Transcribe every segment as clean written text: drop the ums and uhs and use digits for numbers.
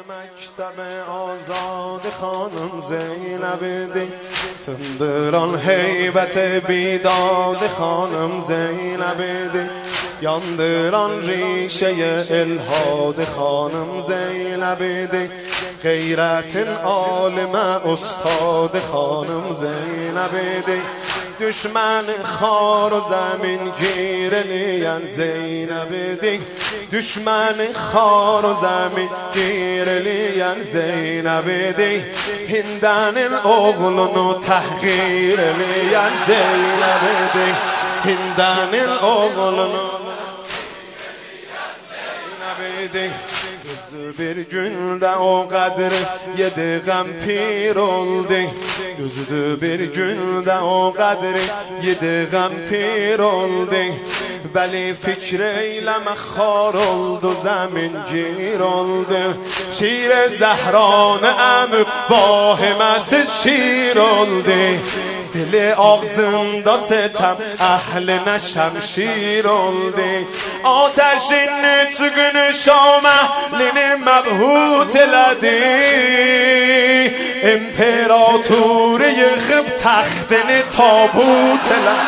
مکتب آزاد خانم زینب دی، سندران هیبت بیداد خانم زینب دی، یاندران ریشه الهاد خانم زینب دی، غیرت عالم استاد خانم زینب دی، düşman خار و زمین گیر لیان زینب دی، düşman خار و زمین گیر لیان زینب دی، هندن الاغلون تحقیر لیان زینب دی، هندن الاغلون زینب دی. Bir günde o kadar yedigem pir oldu, düzdü bir günde o kadar yedigem pir oldu, veli fikr eyleme khar oldu, zemin gir oldu, şir zehran emib vahimesiz şir oldu, dili ağzında sitem ehline şemşir oldu, ateşin nütgünü şam ehlini mebhut ledi, امپراتوری خب تختنی تابوت لدی،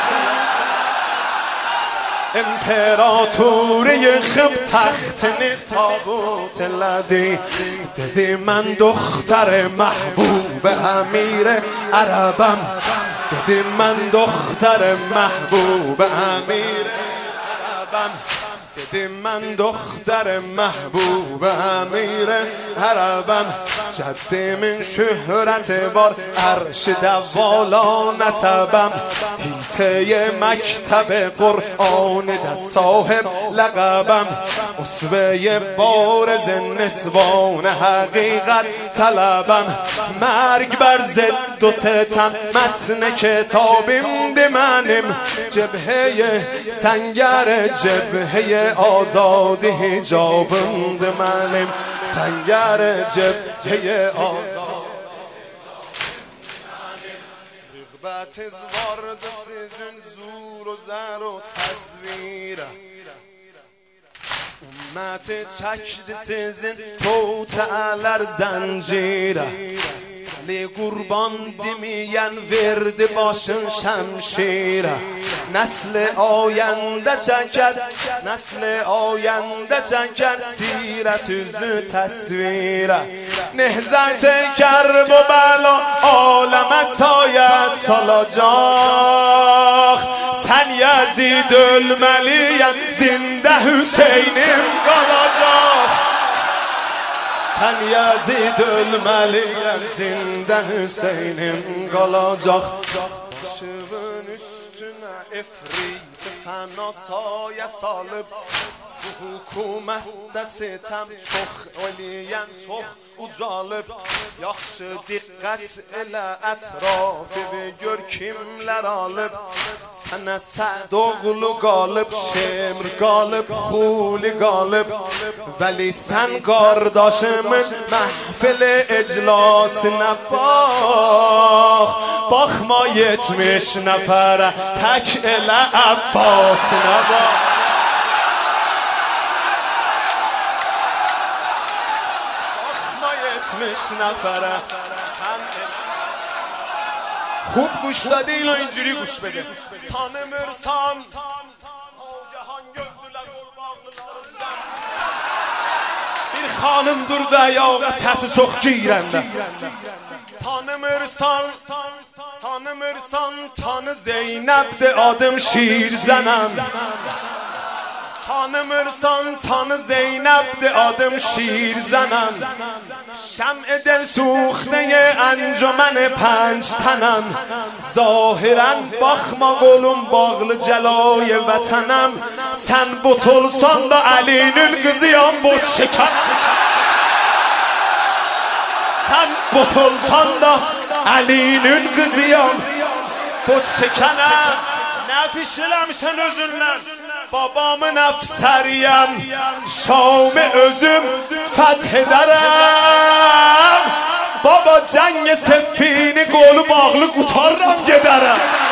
امپراتوری خب تختنی تابوت لدی، دیدی من دختر محبوب امیر عربم، دیدی من دختر محبوب امیر عربم، دیدی من دختر محبوب امیر عربم، جدی من شهرت بار عرش دوالا نسبم، هیته مکتب قرآن ده صاحب لقبم، اسوه بارز نسوان حقیقت طلبم، مرگ بر زد و ستم متن کتابیم ده منم، جبهه سنگر جبهه آزادی حجابم ده منم، سنگر جبهه آزادی رغبت وارد سیزن زور و زر و تصویر، امت چکد سیزن توتعلر زنجیر، علی قربان دیمین ورد باشن شمشیر، نسل آینده چکد، نسل آینده چکد سیرت زو تصویر، نهزت کرب و بلا عالم سایه سالاجاخ، سن یزید الملیم زنده حسینیم قلاجاخ، سن یزید الملیم زنده حسینیم قلاجاخ، باشون üstüne efrit fena saya salib, bu hukumetdə sitem çox eləyən çox ucalib, yaxşı diqqət elə ətrafı və gör kimlər alib, sənə Səd oğlu qalib, Şemr qalib, Xuli qalib, vəli sən qardaşımın məhfil iclasına bax, baxma 70 nəfərə tək elə Abbasına bax. نفره خوب گوش داده اینا اینجوری گوش بده tanımırsan Ağcahan gördüler bir hanım durdu ayağa sesi çok girende tanımırsan tanı Zeynep'de adım Şirzenem tanımırsan tanı Zeynep'de adım Şirzenem شمع دل سوخته انجمن 5 تنم ظاهرا باخما قولم باغل جلای وطنم sen butulsan da Ali'nin kızıyam bot şeker sen butulsan da Ali'nin kızıyam bot şekerem nefişlemişsen özünler babamın efseriyem Şam'ı özüm fethederem baba cengi sefini kolu bağlı kutarram giderem